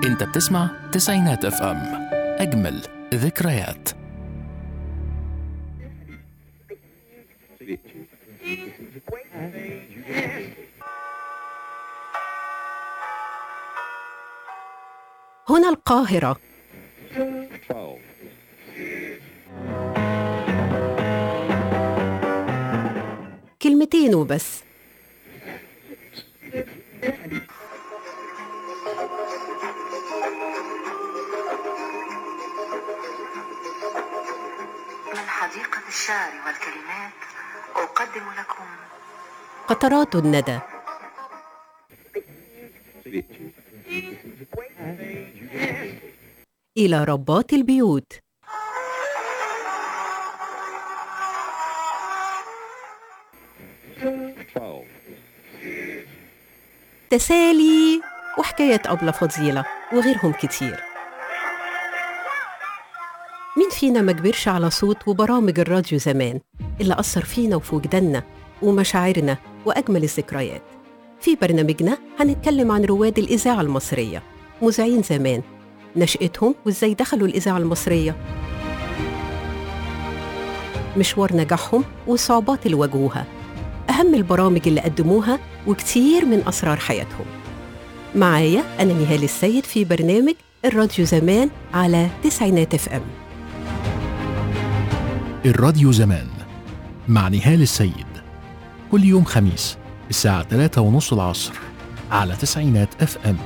انت بتسمع تسعينات اف ام، اجمل ذكريات. هنا القاهرة. كلمتين وبس. من حديقة الشعر والكلمات أقدم لكم قطرات الندى. إلى ربات البيوت. تسالي وحكاية أبلة فضيلة وغيرهم كتير. مين فينا ما كبرش على صوت وبرامج الراديو زمان اللي أثر فينا وفي وجداننا ومشاعرنا وأجمل الذكريات؟ في برنامجنا هنتكلم عن رواد الإذاعة المصرية، مذيعين زمان، نشأتهم وإزاي دخلوا الإذاعة المصرية، مشوار نجاحهم والصعوبات اللي واجهوها، أهم البرامج اللي قدموها وكتير من أسرار حياتهم. معايا أنا نهال السيد في برنامج الراديو زمان على تسعينات اف ام. الراديو زمان مع نهال السيد، كل يوم خميس الساعة 3:30 العصر على تسعينات اف ام.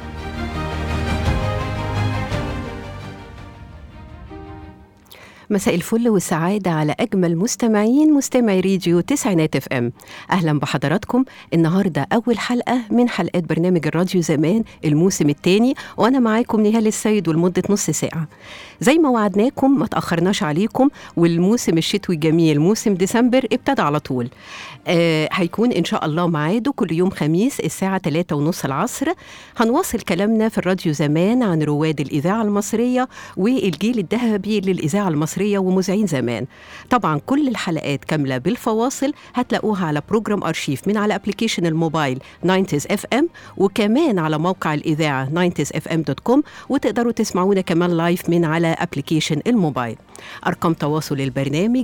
مساء الفل والسعادة على أجمل مستمعي راديو تسعينات اف ام. أهلا بحضراتكم. النهاردة أول حلقة من حلقات برنامج الراديو زمان الموسم الثاني، وأنا معاكم نهال السيد ولمدة نص ساعة. زي ما وعدناكم ما تأخرناش عليكم، والموسم الشتوي الجميل موسم ديسمبر ابتدى على طول. هيكون إن شاء الله ميعاده كل يوم خميس الساعة 3:30 العصر. هنواصل كلامنا في الراديو زمان عن رواد الإذاعة المصرية والجيل الذهبي للإذاعة المصرية ومذيعين زمان. طبعا كل الحلقات كاملة بالفواصل هتلاقوها على بروجرام أرشيف من على أبليكيشن الموبايل 90s FM، وكمان على موقع الإذاعة 90sfm.com، وتقدروا تسمعونا كمان لايف من على أبليكيشن الموبايل. أرقام تواصل البرنامج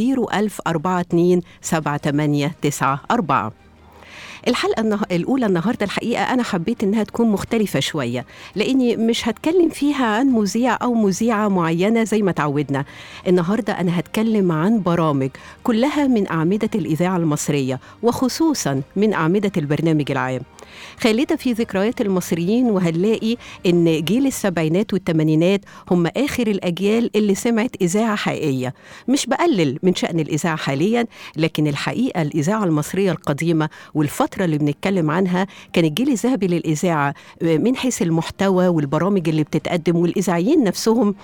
010427894. الحلقة الأولى النهاردة الحقيقة أنا حبيت إنها تكون مختلفة شوية، لأني مش هتكلم فيها عن مذيع أو مذيعة معينة زي ما تعودنا. النهاردة أنا هتكلم عن برامج كلها من أعمدة الإذاعة المصرية، وخصوصا من أعمدة البرنامج العام، خالدة في ذكريات المصريين. وهنلاقي إن جيل السبعينات والثمانينات هم آخر الأجيال اللي سمعت إذاعة حقيقية. مش بقلل من شأن الإذاعة حاليا، لكن الحقيقة الإذاعة المصرية القديمة والفترة اللي بنتكلم عنها كان الجيل الذهبي للإذاعة من حيث المحتوى والبرامج اللي بتتقدم، والإذاعيين نفسهم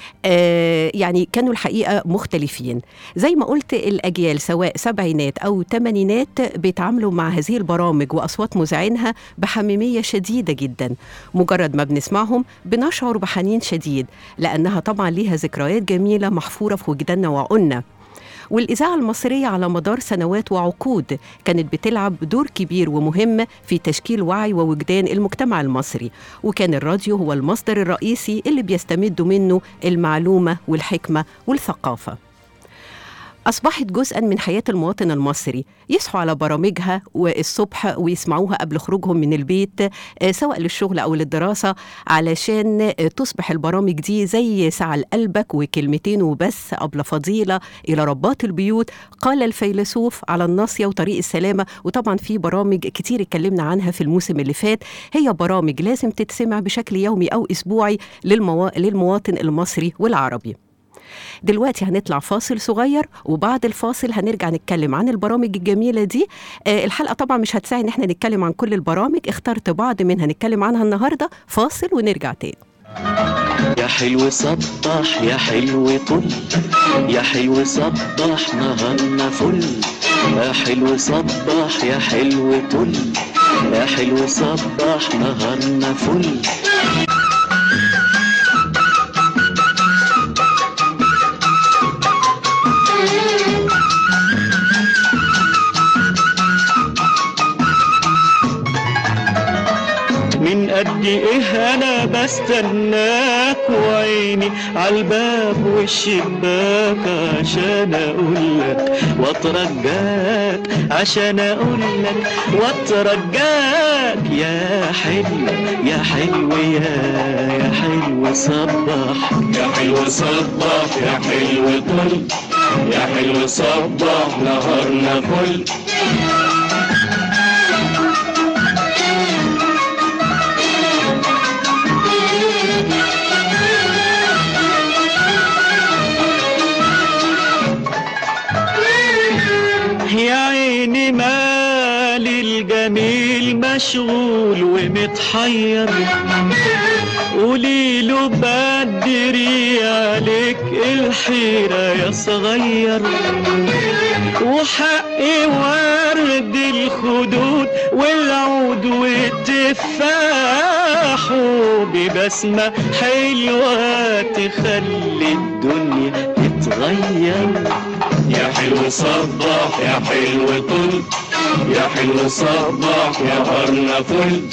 يعني كانوا الحقيقة مختلفين. زي ما قلت الأجيال سواء سبعينات أو تمانينات بيتعاملوا مع هذه البرامج وأصوات مذيعينها بحميمية شديدة جدا. مجرد ما بنسمعهم بنشعر بحنين شديد، لأنها طبعا ليها ذكريات جميلة محفورة في وجداننا وعقولنا. والإذاعة المصرية على مدار سنوات وعقود كانت بتلعب دور كبير ومهم في تشكيل وعي ووجدان المجتمع المصري، وكان الراديو هو المصدر الرئيسي اللي بيستمد منه المعلومة والحكمة والثقافة. أصبحت جزءاً من حياة المواطن المصري، يصحوا على برامجها والصبح ويسمعوها قبل خروجهم من البيت سواء للشغل أو للدراسة، علشان تصبح البرامج دي زي ساعة لقلبك وكلمتين وبس، أبلة فضيلة، إلى ربات البيوت، قال الفيلسوف، على الناصية، وطريق السلامة. وطبعاً في برامج كتير اتكلمنا عنها في الموسم اللي فات. هي برامج لازم تتسمع بشكل يومي أو أسبوعي للمواطن المصري والعربي. دلوقتي هنطلع فاصل صغير، وبعد الفاصل هنرجع نتكلم عن البرامج الجميلة دي. الحلقة طبعا مش هتساعد ان احنا نتكلم عن كل البرامج، اخترت بعض منها نتكلم عنها النهاردة. فاصل ونرجع تاني. يا حلو صبح يا حلو طل، يا حلو صبح نهارنا فل، يا حلو صبح يا حلو طل، يا حلو صبح نهارنا فل. من قد ايه انا بستناك، وعيني عالباب والشباك عشان اقولك واترجاك، عشان اقولك واترجاك. يا حلو يا حلو يا حلو صباح، يا حلو صباح، يا حلو طل، يا حلو صباح نهارنا فل. يا عيني مالي الجميل مشغول ومتحير، قوليله بدري عليك الحيرة يا صغير، وحقي ورد الخدود والعود والتفاح، وببسمة حلوة تخلي الدنيا تتغير. يا حلو صباح، يا حلو طل، يا حلو صباح نهارنا فل.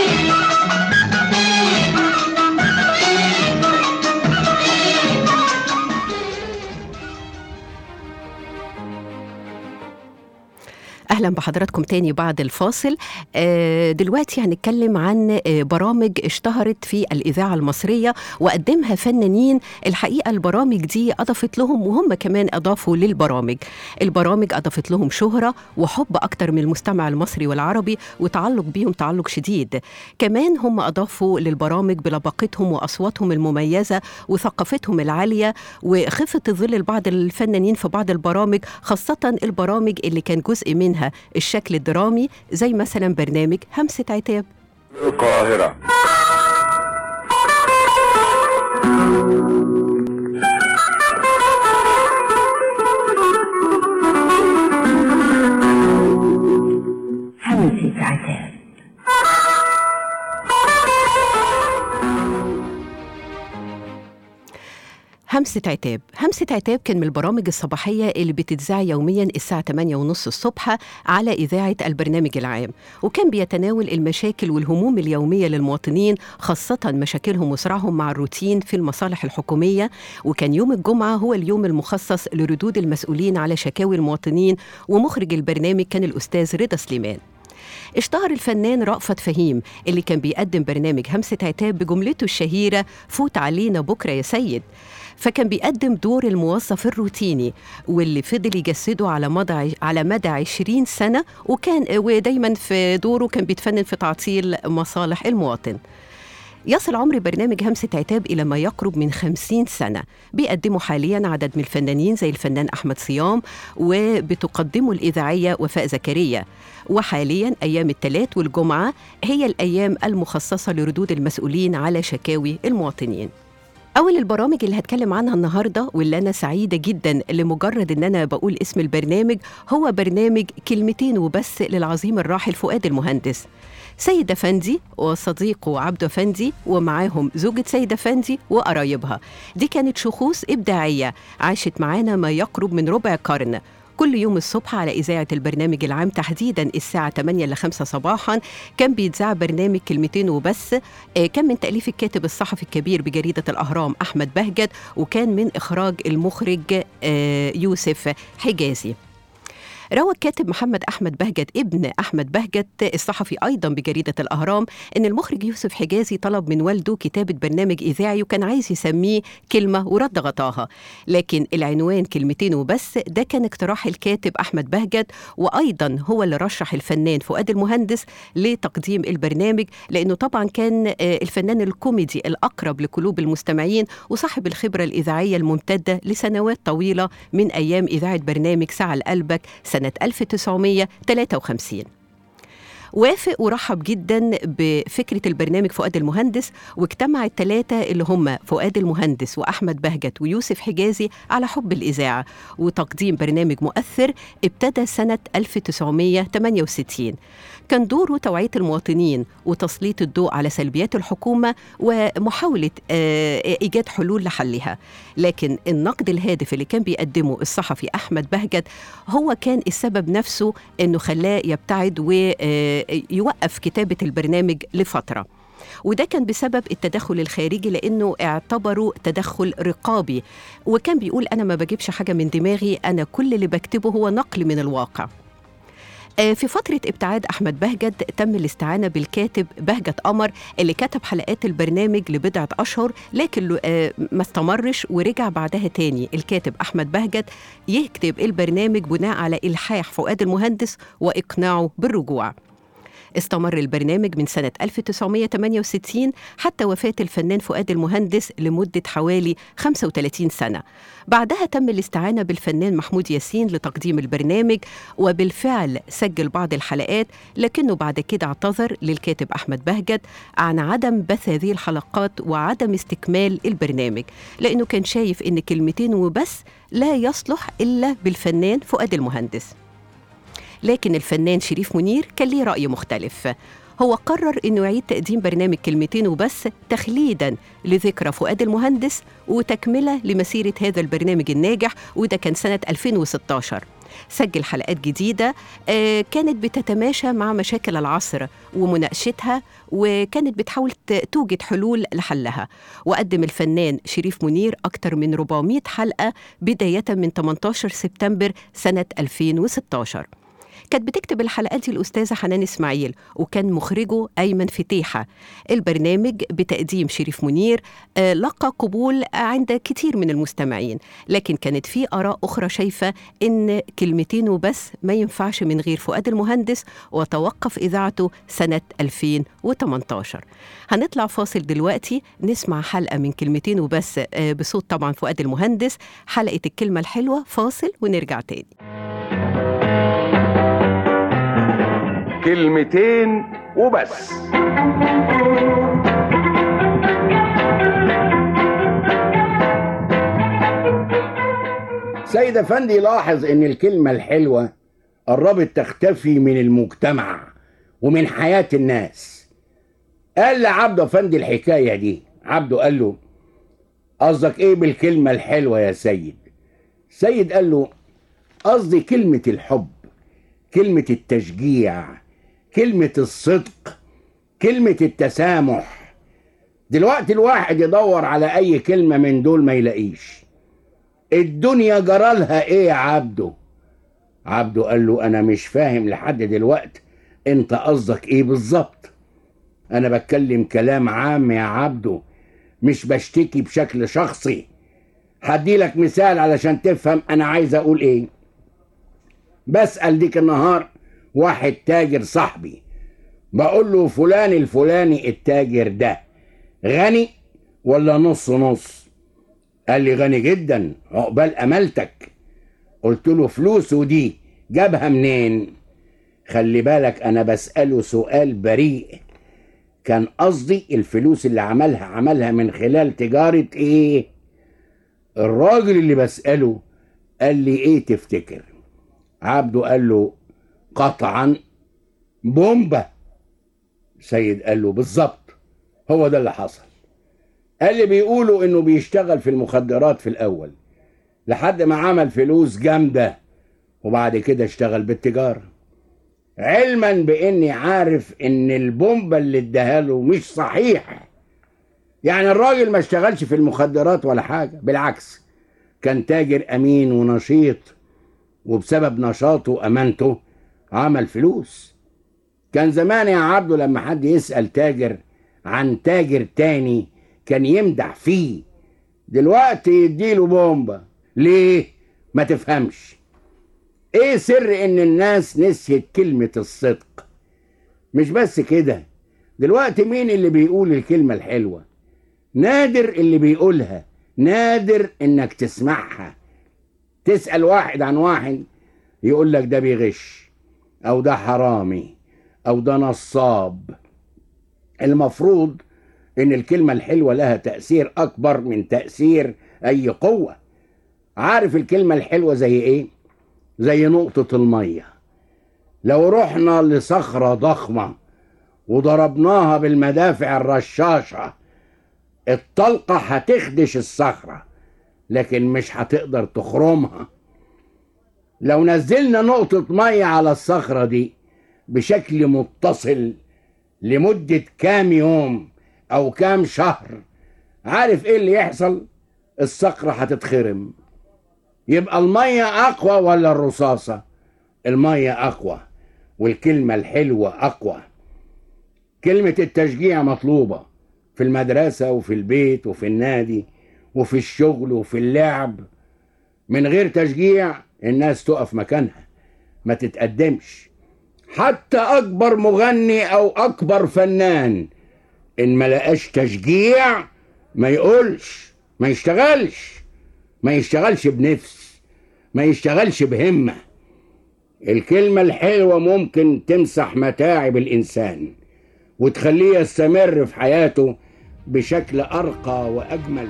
أهلا بحضراتكم تاني بعد الفاصل. دلوقتي هنتكلم عن برامج اشتهرت في الإذاعة المصرية وقدمها فنانين. الحقيقة البرامج دي أضافت لهم وهم كمان أضافوا للبرامج. البرامج أضافت لهم شهرة وحب أكتر من المستمع المصري والعربي، وتعلق بيهم تعلق شديد. كمان هم أضافوا للبرامج بلباقتهم وأصواتهم المميزة وثقافتهم العالية وخفة الظل لبعض الفنانين في بعض البرامج، خاصة البرامج اللي كان جزء منها الشكل الدرامي، زي مثلا برنامج همسة عتاب. القاهرة. همسة عتاب. همسة عتاب. همسة عتاب كان من البرامج الصباحية اللي بتتذاع يوميا الساعة 8:30 الصبح على إذاعة البرنامج العام، وكان بيتناول المشاكل والهموم اليومية للمواطنين، خاصة مشاكلهم وصراعهم مع الروتين في المصالح الحكومية. وكان يوم الجمعة هو اليوم المخصص لردود المسؤولين على شكاوي المواطنين، ومخرج البرنامج كان الأستاذ رضا سليمان. اشتهر الفنان رأفت فهيم اللي كان بيقدم برنامج همسة عتاب بجملته الشهيرة فوت علينا بكرة يا سيد، فكان بيقدم دور الموظف الروتيني واللي فضل يجسده على مدى 20 سنة، ودايما في دوره كان بيتفنن في تعطيل مصالح المواطن. يصل عمر برنامج همسة عتاب إلى ما يقرب من 50 سنة. بيقدمه حاليا عدد من الفنانين زي الفنان أحمد صيام، وبتقدمه الإذاعية وفاء زكريا. وحاليا أيام الثلاث والجمعة هي الأيام المخصصة لردود المسؤولين على شكاوي المواطنين. أول البرامج اللي هتكلم عنها النهاردة واللي أنا سعيدة جدا لمجرد أن أنا بقول اسم البرنامج هو برنامج كلمتين وبس للعظيم الراحل فؤاد المهندس. سيد أفندي وصديقه عبد أفندي ومعاهم زوجة سيد أفندي وقرايبها، دي كانت شخوص إبداعية عاشت معانا ما يقرب من ربع قرن. كل يوم الصبح على إذاعة البرنامج العام تحديداً الساعة 8 ل 5 صباحاً كان بيتذاع برنامج كلمتين وبس. كان من تأليف الكاتب الصحفي الكبير بجريدة الأهرام أحمد بهجت، وكان من إخراج المخرج يوسف حجازي. روى الكاتب محمد أحمد بهجت ابن أحمد بهجت الصحفي أيضا بجريدة الأهرام إن المخرج يوسف حجازي طلب من والده كتابة برنامج إذاعي وكان عايز يسميه كلمة ورد غطاها، لكن العنوان كلمتين وبس ده كان اقتراح الكاتب أحمد بهجت، وأيضا هو اللي رشح الفنان فؤاد المهندس لتقديم البرنامج، لأنه طبعا كان الفنان الكوميدي الأقرب لقلوب المستمعين وصاحب الخبرة الإذاعية الممتدة لسنوات طويلة من أيام إذاعة برنامج ساعة لقلبك سنة 1953. وافق ورحب جدا بفكرة البرنامج فؤاد المهندس، واجتمع الثلاثة اللي هم فؤاد المهندس وأحمد بهجت ويوسف حجازي على حب الإذاعة وتقديم برنامج مؤثر ابتدى سنة 1968. كان دوره توعية المواطنين وتسليط الضوء على سلبيات الحكومة ومحاولة إيجاد حلول لحلها، لكن النقد الهادف اللي كان بيقدمه الصحفي أحمد بهجت هو كان السبب نفسه إنه خلاه يبتعد ويوقف كتابة البرنامج لفترة. وده كان بسبب التدخل الخارجي، لأنه اعتبروا تدخل رقابي، وكان بيقول أنا ما بجيبش حاجة من دماغي، أنا كل اللي بكتبه هو نقل من الواقع. في فترة ابتعاد أحمد بهجت تم الاستعانة بالكاتب بهجت قمر اللي كتب حلقات البرنامج لبضعة أشهر، لكن ما استمرش ورجع بعدها تاني الكاتب أحمد بهجت يكتب البرنامج بناء على إلحاح فؤاد المهندس وإقناعه بالرجوع. استمر البرنامج من سنة 1968 حتى وفاة الفنان فؤاد المهندس لمدة حوالي 35 سنة. بعدها تم الاستعانة بالفنان محمود ياسين لتقديم البرنامج، وبالفعل سجل بعض الحلقات، لكنه بعد كده اعتذر للكاتب أحمد بهجت عن عدم بث هذه الحلقات وعدم استكمال البرنامج، لأنه كان شايف إن كلمتين وبس لا يصلح إلا بالفنان فؤاد المهندس. لكن الفنان شريف منير كان ليه رأي مختلف. هو قرر إنه يعيد تقديم برنامج كلمتين وبس تخليداً لذكرى فؤاد المهندس وتكملة لمسيرة هذا البرنامج الناجح، وده كان سنة 2016. سجل حلقات جديدة كانت بتتماشى مع مشاكل العصر ومناقشتها، وكانت بتحاول توجد حلول لحلها. وقدم الفنان شريف منير أكثر من 400 حلقة بداية من 18 سبتمبر سنة 2016. كانت بتكتب الحلقات دي الأستاذة حنان إسماعيل، وكان مخرجه أيمن فتيحة. البرنامج بتقديم شريف منير لقى قبول عند كتير من المستمعين، لكن كانت في آراء أخرى شايفة إن كلمتين وبس ما ينفعش من غير فؤاد المهندس، وتوقف إذاعته سنة 2018. هنطلع فاصل دلوقتي نسمع حلقة من كلمتين وبس بصوت طبعا فؤاد المهندس، حلقة الكلمة الحلوة. فاصل ونرجع تاني. كلمتين وبس. سيد أفندي لاحظ إن الكلمة الحلوة قربت تختفي من المجتمع ومن حياة الناس. قال لعبده أفندي الحكاية دي. عبده قال له قصدك إيه بالكلمة الحلوة يا سيد؟ سيد قال له قصدي كلمة الحب، كلمة التشجيع، كلمة الصدق، كلمة التسامح. دلوقتي الواحد يدور على أي كلمة من دول ما يلاقيش. الدنيا جرالها إيه يا عبده؟ عبده قال له أنا مش فاهم لحد دلوقتي أنت قصدك إيه بالظبط. أنا بتكلم كلام عام يا عبده، مش بشتكي بشكل شخصي. هديلك مثال علشان تفهم أنا عايز أقول إيه. بسأل ديك النهار واحد تاجر صاحبي، بقول له فلان الفلاني التاجر ده غني ولا نص نص؟ قال لي غني جدا عقبال أملتك. قلت له فلوسه دي جابها منين؟ خلي بالك أنا بسأله سؤال بريء، كان قصدي الفلوس اللي عملها من خلال تجارة إيه؟ الراجل اللي بسأله قال لي إيه تفتكر؟ عبده قال له قطعا بومبا. سيد قال له بالظبط هو ده اللي حصل. قال لي بيقولوا انه بيشتغل في المخدرات في الاول لحد ما عمل فلوس جامدة، وبعد كده اشتغل بالتجارة، علما باني عارف ان البومبا اللي اداها له مش صحيح. يعني الراجل ما اشتغلش في المخدرات ولا حاجة، بالعكس كان تاجر امين ونشيط، وبسبب نشاطه وامانته عمل فلوس. كان زمان يا عبده لما حد يسأل تاجر عن تاجر تاني كان يمدح فيه، دلوقتي يديله بومبا. ليه؟ ما تفهمش. ايه سر ان الناس نسيت كلمة الصدق؟ مش بس كده، دلوقتي مين اللي بيقول الكلمة الحلوة؟ نادر اللي بيقولها، نادر انك تسمعها. تسأل واحد عن واحد يقول لك ده بيغش، او ده حرامي، او ده نصاب. المفروض ان الكلمة الحلوة لها تأثير اكبر من تأثير اي قوة. عارف الكلمة الحلوة زي ايه؟ زي نقطة المية. لو رحنا لصخرة ضخمة وضربناها بالمدافع الرشاشة، الطلقة هتخدش الصخرة لكن مش هتقدر تخرمها. لو نزلنا نقطة مية على الصخرة دي بشكل متصل لمدة كام يوم أو كام شهر، عارف إيه اللي يحصل؟ الصخرة هتتخرم. يبقى المية أقوى ولا الرصاصة؟ المية أقوى، والكلمة الحلوة أقوى. كلمة التشجيع مطلوبة في المدرسة وفي البيت وفي النادي وفي الشغل وفي اللعب. من غير تشجيع الناس تقف مكانها، ما تتقدمش. حتى أكبر مغني أو أكبر فنان إن ما لقاش تشجيع ما يقولش، ما يشتغلش بنفس، ما يشتغلش بهمة. الكلمة الحلوة ممكن تمسح متاعب الإنسان وتخليه يستمر في حياته بشكل أرقى وأجمل.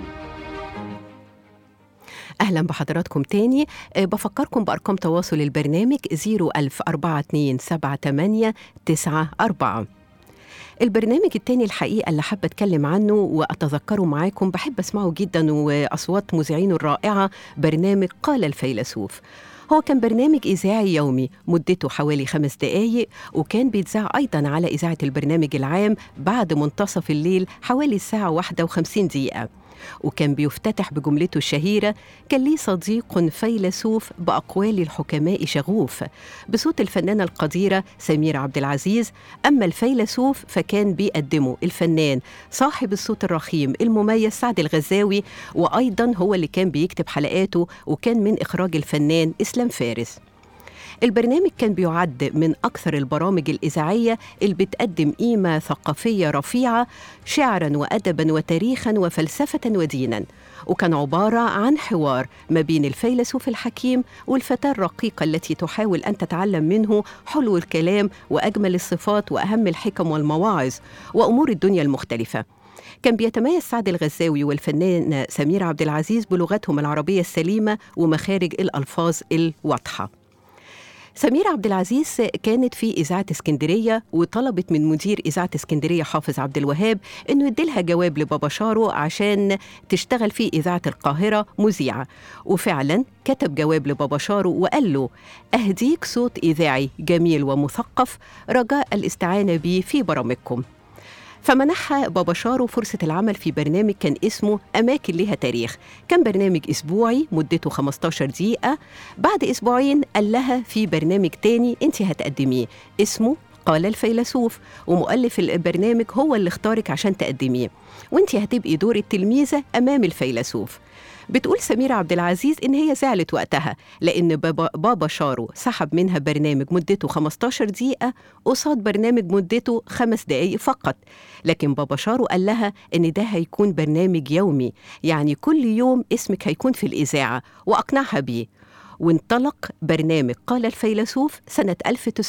أهلا بحضراتكم تاني. بفكركم بأرقام تواصل البرنامج 010427894. البرنامج التاني الحقيقة اللي حابة أتكلم عنه وأتذكره معاكم، بحب أسمعه جدا وأصوات مذيعينه الرائعة، برنامج قال الفيلسوف. هو كان برنامج إذاعي يومي مدته حوالي 5 دقايق، وكان بيتذاع أيضا على إذاعة البرنامج العام بعد منتصف الليل حوالي الساعة 51 دقيقة. وكان بيفتتح بجملته الشهيرة: كان لي صديق فيلسوف بأقوال الحكماء شغوف، بصوت الفنانة القديرة سميرة عبد العزيز. أما الفيلسوف فكان بيقدمه الفنان صاحب الصوت الرخيم المميز سعد الغزاوي، وأيضا هو اللي كان بيكتب حلقاته، وكان من إخراج الفنان إسلام فارس. البرنامج كان بيعد من أكثر البرامج الإذاعية اللي بتقدم قيمة ثقافية رفيعة، شعراً وأدباً وتاريخاً وفلسفة وديناً، وكان عبارة عن حوار ما بين الفيلسوف الحكيم والفتاة الرقيقة التي تحاول أن تتعلم منه حلو الكلام وأجمل الصفات وأهم الحكم والمواعظ وأمور الدنيا المختلفة. كان بيتميز سعد الغزاوي والفنانة سميرة عبد العزيز بلغتهم العربية السليمة ومخارج الألفاظ الواضحة. سميرة عبد العزيز كانت في إذاعة اسكندرية، وطلبت من مدير إذاعة اسكندرية حافظ عبد الوهاب إنه يديلها جواب لبابا شارو عشان تشتغل في إذاعة القاهرة مذيعة. وفعلا كتب جواب لبابا شارو وقال له: أهديك صوت إذاعي جميل ومثقف، رجاء الاستعانة بي في برامجكم. فمنحها بابا شارو فرصة العمل في برنامج كان اسمه أماكن لها تاريخ. كان برنامج أسبوعي مدته 15 دقيقة. بعد أسبوعين قال لها في برنامج تاني أنت هتقدميه اسمه قال الفيلسوف، ومؤلف البرنامج هو اللي اختارك عشان تقدميه، وانت هتبقي دور التلميذة أمام الفيلسوف. بتقول سميرة عبد العزيز إن هي زعلت وقتها لأن بابا شارو سحب منها برنامج مدته 15 دقيقة قصاد برنامج مدته 5 دقايق فقط. لكن بابا شارو قال لها إن ده هيكون برنامج يومي، يعني كل يوم اسمك هيكون في الإذاعة، وأقنعها بيه. وانطلق برنامج قال الفيلسوف سنة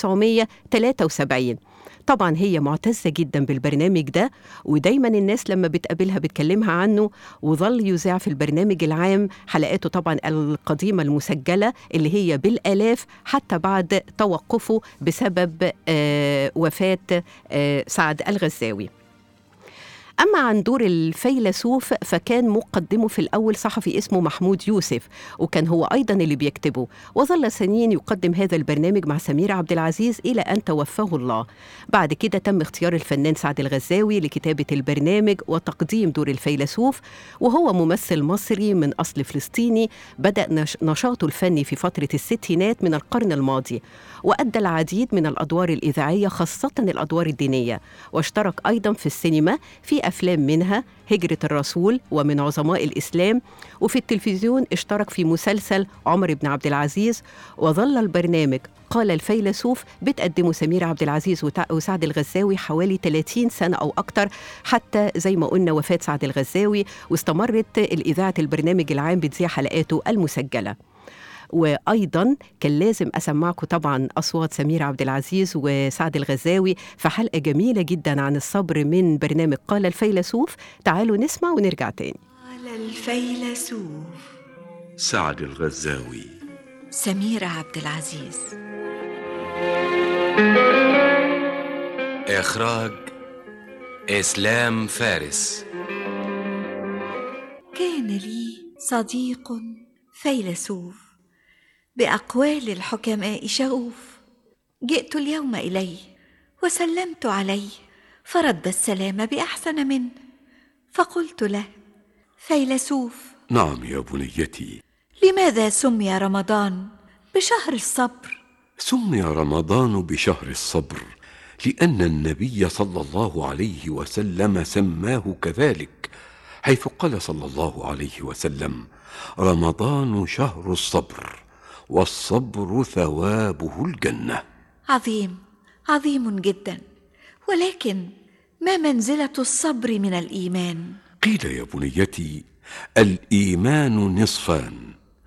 1973. طبعا هي معتزة جدا بالبرنامج ده، ودايما الناس لما بتقابلها بتكلمها عنه، وظل يذاع في البرنامج العام حلقاته طبعا القديمة المسجلة اللي هي بالآلاف حتى بعد توقفه بسبب وفاة سعد الغزاوي. أما عن دور الفيلسوف فكان مقدمه في الأول صحفي اسمه محمود يوسف، وكان هو أيضا اللي بيكتبه، وظل سنين يقدم هذا البرنامج مع سميرة عبد العزيز إلى أن توفاه الله. بعد كده تم اختيار الفنان سعد الغزاوي لكتابة البرنامج وتقديم دور الفيلسوف، وهو ممثل مصري من أصل فلسطيني بدأ نشاطه الفني في فترة الستينات من القرن الماضي، وأدى العديد من الأدوار الإذاعية خاصة الأدوار الدينية، واشترك أيضا في السينما في أفلام منها هجرة الرسول ومن عظماء الإسلام، وفي التلفزيون اشترك في مسلسل عمر بن عبد العزيز. وظل البرنامج قال الفيلسوف بتقدمه سميرة عبد العزيز وسعد الغزاوي حوالي 30 سنة أو أكتر، حتى زي ما قلنا وفاة سعد الغزاوي، واستمرت الإذاعة البرنامج العام بتذيع حلقاته المسجلة. وأيضا كان لازم أسمعكم طبعا أصوات سميرة عبد العزيز وسعد الغزاوي في حلقة جميلة جدا عن الصبر من برنامج قال الفيلسوف. تعالوا نسمع ونرجع تاني. قال الفيلسوف سعد الغزاوي، سميرة عبد العزيز. إخراج إسلام فارس. كان لي صديق فيلسوف بأقوال الحكماء شغوف، جئت اليوم إليه وسلمت عليه فرد السلام بأحسن منه. فقلت له: فيلسوف، نعم يا بنيتي. لماذا سمي رمضان بشهر الصبر؟ سمي رمضان بشهر الصبر لأن النبي صلى الله عليه وسلم سماه كذلك، حيث قال صلى الله عليه وسلم: رمضان شهر الصبر، والصبر ثوابه الجنة. عظيم، عظيم جدا. ولكن ما منزلة الصبر من الإيمان؟ قيل يا بنيتي: الإيمان نصفان،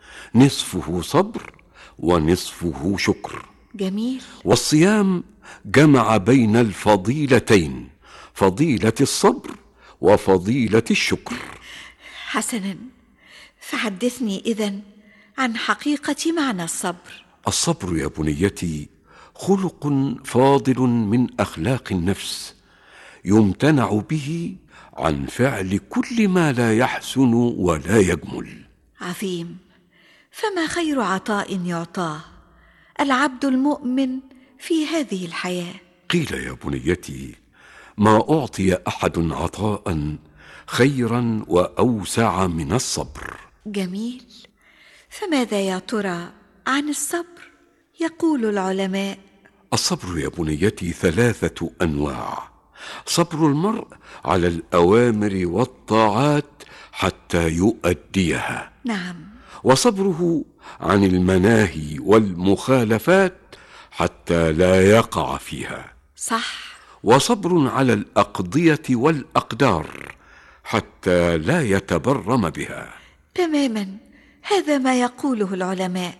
نصفه صبر ونصفه شكر. جميل. والصيام جمع بين الفضيلتين، فضيلة الصبر وفضيلة الشكر. حسنا، فحدثني إذن عن حقيقة معنى الصبر. الصبر يا بنيتي خلق فاضل من أخلاق النفس، يمتنع به عن فعل كل ما لا يحسن ولا يجمل. عظيم. فما خير عطاء يعطاه العبد المؤمن في هذه الحياة؟ قيل يا بنيتي: ما أعطي أحد عطاء خيرا وأوسع من الصبر. جميل. فماذا يا ترى عن الصبر؟ يقول العلماء: الصبر يا بنيتي 3 أنواع: صبر المرء على الأوامر والطاعات حتى يؤديها، نعم، وصبره عن المناهي والمخالفات حتى لا يقع فيها، صح، وصبر على الأقضية والأقدار حتى لا يتبرم بها. تماما، هذا ما يقوله العلماء.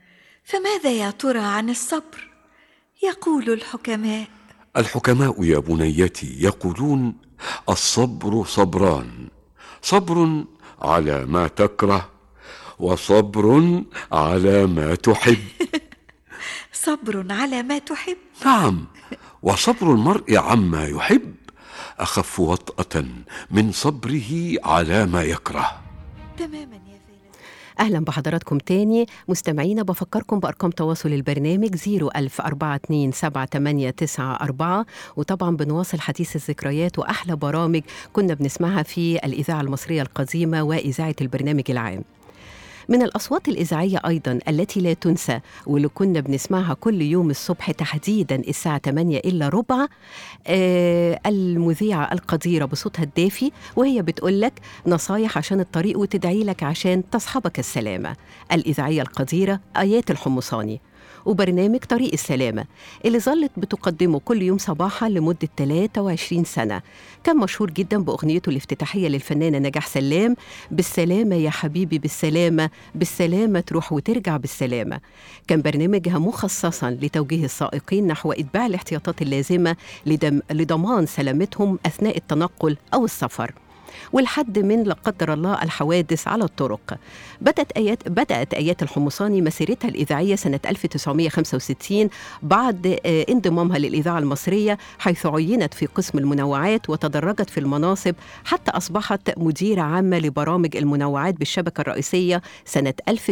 فماذا يا ترى عن الصبر؟ يقول الحكماء. الحكماء يا بنيتي يقولون: الصبر صبران، صبر على ما تكره، وصبر على ما تحب. صبر على ما تحب؟ نعم، وصبر المرء عما يحب أخف وطأة من صبره على ما يكره. تماما يا فيلسوف. أهلا بحضراتكم تاني مستمعينا. بفكركم بأرقام تواصل البرنامج 010427894، وطبعا بنواصل حديث الذكريات وأحلى برامج كنا بنسمعها في الإذاعة المصرية القديمة وإذاعة البرنامج العام. من الأصوات الإذاعية أيضاً التي لا تنسى واللي كنا بنسمعها كل يوم الصبح تحديداً الساعة 8:15 المذيعة القديرة بصوتها الدافي، وهي بتقول لك نصايح عشان الطريق وتدعي لك عشان تصحبك السلامة. الإذاعية القديرة آيات الحمصاني، وبرنامج طريق السلامة اللي ظلت بتقدمه كل يوم صباحا لمدة 23 سنة. كان مشهور جدا بأغنيته الافتتاحية للفنانة نجاح سلام: بالسلامة يا حبيبي بالسلامة، بالسلامة تروح وترجع بالسلامة. كان برنامجها مخصصا لتوجيه السائقين نحو إتباع الاحتياطات اللازمة لضمان سلامتهم أثناء التنقل أو السفر، والحد من لا قدر الله الحوادث على الطرق. بدأت آيات الحمصاني مسيرتها الإذاعية سنة 1965 بعد انضمامها للإذاعة المصرية، حيث عينت في قسم المنوعات وتدرجت في المناصب حتى أصبحت مديرة عامة لبرامج المنوعات بالشبكة الرئيسية سنة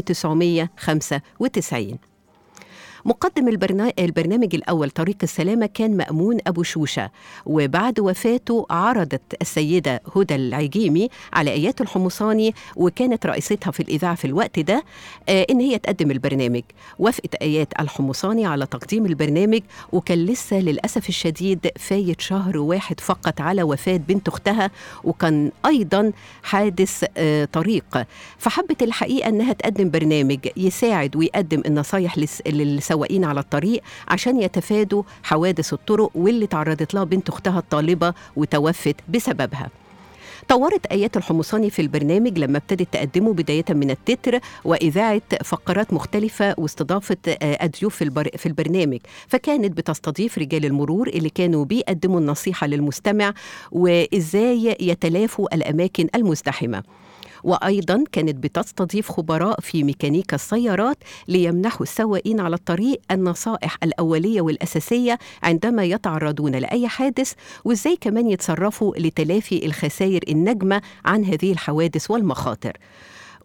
1995. مقدم البرنامج الأول طريق السلامة كان مأمون أبو شوشة، وبعد وفاته عرضت السيدة هدى العجيمي على آيات الحمصاني، وكانت رئيستها في الإذاعة في الوقت ده إن هي تقدم البرنامج. وافقت آيات الحمصاني على تقديم البرنامج، وكان لسه للأسف الشديد فايت شهر واحد فقط على وفاة بنت أختها، وكان أيضا حادث طريق. فحبت الحقيقة أنها تقدم برنامج يساعد ويقدم النصايح للسواقين على الطريق عشان يتفادوا حوادث الطرق واللي تعرضت لها بنت أختها الطالبة وتوفت بسببها. طورت آيات الحمصاني في البرنامج لما ابتدت تقدمه بداية من التتر وإذاعة فقرات مختلفة واستضافة أضيوف في البرنامج، فكانت بتستضيف رجال المرور اللي كانوا بيقدموا النصيحة للمستمع وإزاي يتلافوا الأماكن المزدحمة. وأيضاً كانت بتستضيف خبراء في ميكانيكا السيارات ليمنحوا السواقين على الطريق النصائح الأولية والأساسية عندما يتعرضون لأي حادث، وإزاي كمان يتصرفوا لتلافي الخسائر الناجمة عن هذه الحوادث والمخاطر.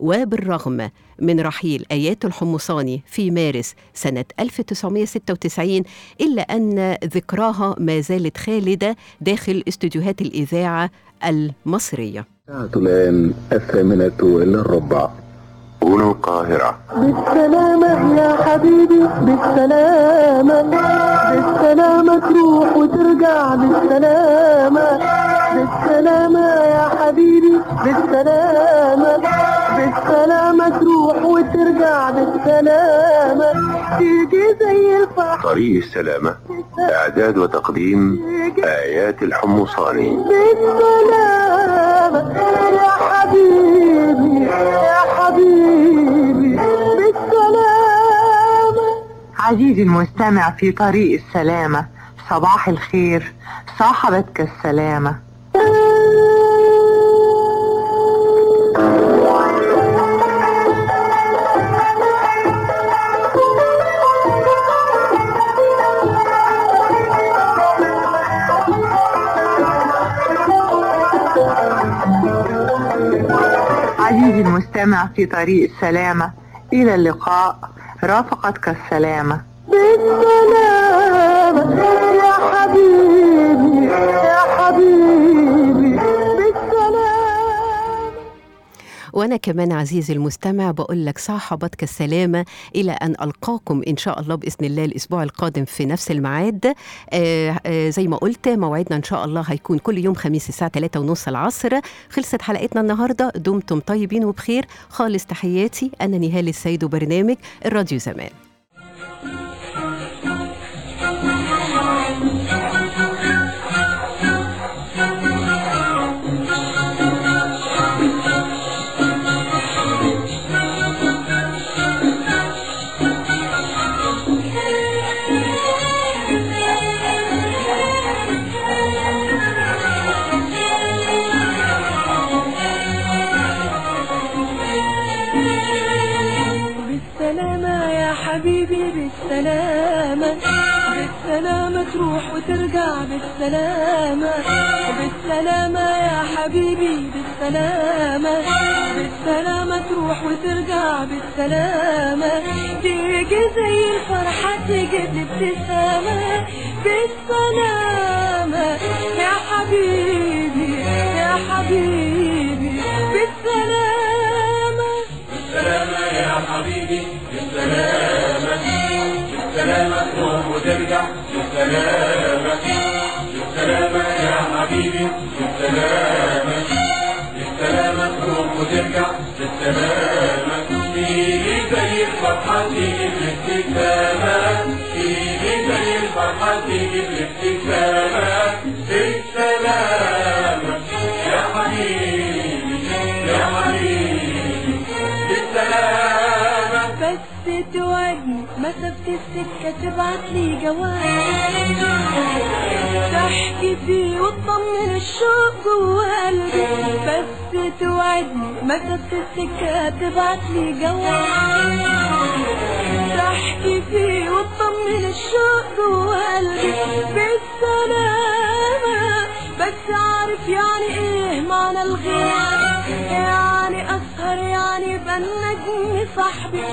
وبالرغم من رحيل آيات الحمصاني في مارس سنة 1996 إلا أن ذكراها ما زالت خالدة داخل استوديوهات الإذاعة المصرية. الآن 8:15 هنا القاهرة. بالسلامة يا حبيبي بالسلامة، بالسلامة تروح وترجع بالسلامة، بالسلامة يا حبيبي بالسلامة، بالسلامة تروح وترجع بالسلامة، تيجي زي الفرح. طريق السلامة، إعداد وتقديم آيات الحمصاني. بالسلامة يا حبيبي يا حبيبي بالسلامة. عزيزي المستمع في طريق السلامة، صباح الخير، صاحبتك السلامة. عزيزي المستمع في طريق السلامة، إلى اللقاء، رافقتك السلامة. بالسلامة يا حبيبي يا حبيبي بالسلامة. وأنا كمان عزيزي المستمع بقول لك صاحبتك السلامة إلى أن ألقاكم إن شاء الله بإذن الله الأسبوع القادم في نفس الميعاد. زي ما قلت موعدنا إن شاء الله هيكون كل يوم خميس الساعة 3:30 العصر. خلصت حلقتنا النهاردة، دمتم طيبين وبخير. خالص تحياتي، أنا نهال السيد وبرنامج الراديو زمان. حبيبي بالسلامة، بالسلامة تروح وترجع بالسلامة، بالسلامة يا حبيبي بالسلامة، بالسلامة تروح وترجع بالسلامة، تيجي زي الفرحة تيجي بابتسامة، بالسلامة يا حبيبي يا حبيبي بالسلامة. بالسلامة يا حبيبي بالسلامة، بالسلامة تروح وترجع بالسلامة، بالسلامة يا حبيبي بالسلامة، بالسلامة تروح وترجع بالسلامة، تيجي زي الفرحة تيجي بالابتسامة، تيجي زي الفرحة تيجي بالابتسامة، بالسلامة يا حبيبي يا حبيبي بالسلامة. بس توعدني مسافة السكة تبعتلي جواب تحكي فيه وتطمن الشوق جوا قلبي، بس توعدني مسافة السكة تبعتلي جواب تحكي فيه وتطمن الشوق جوا قلبي بالسلامة. بس عارف يعني ايه معنى الغياب، يعني اسهر يعني يبقى النجم صاحبي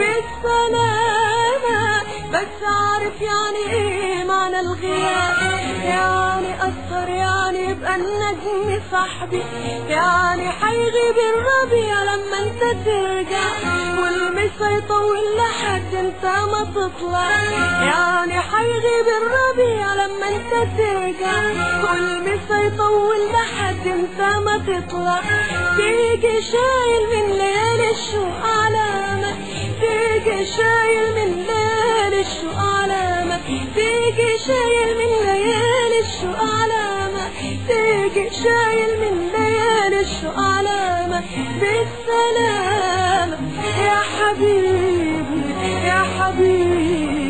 بالسلامة. بس عارف يعني ايه معنى الغياب، يعني اسهر يعني يبقى النجم صاحبي، يعني حيغيب الربيع لما انت ترجع والمسا يطول لحد انت ما تطلع، يعني حيغيب الربيع لما انت ترجع والمسا يطول لحد انت ما تطلع، تيجي شايل من ليالي الشوق علامة، تيجي شايل من ليالي الشوق علامة، تيجي شايل من ليالي الشوق علامة، تيجي شايل من ليالي الشوق علامة بالسلامة يا حبيبي يا حبيبي